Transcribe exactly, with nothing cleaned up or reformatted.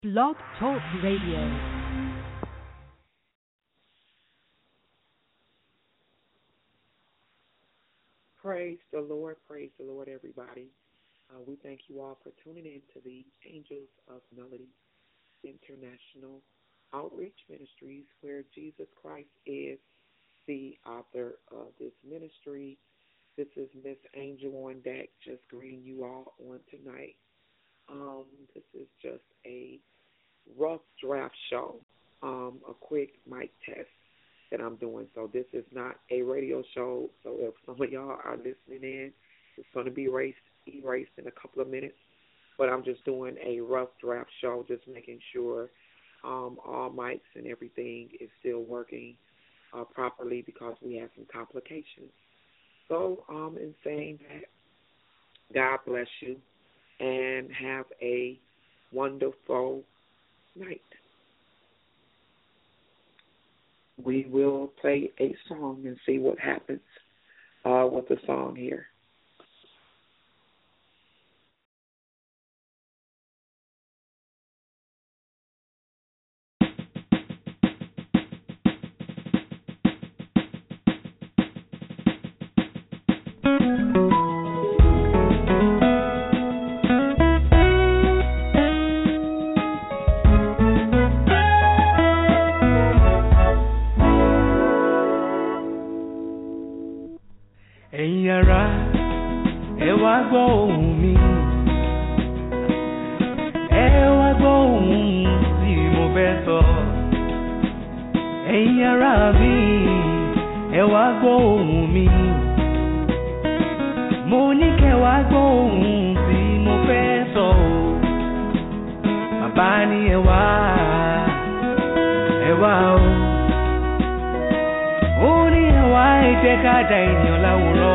Blog Talk Radio. Praise the Lord, praise the Lord, everybody. Uh, we thank you all for tuning in to the Angels of Melody International Outreach Ministries, where Jesus Christ is the author of this ministry. This is Miss Angel on deck, just greeting you all on tonight. Um, this is just a rough draft show, um, a quick mic test that I'm doing. So this is not a radio show. So if some of y'all are listening in, it's going to be erased, erased in a couple of minutes. But I'm just doing a rough draft show, just making sure um, all mics and everything is still working uh, properly, because we have some complications. So um, in saying that, God bless you and have a wonderful night. We will play a song and see what happens uh, with the song here. Ká dá ènìyàn láwòrán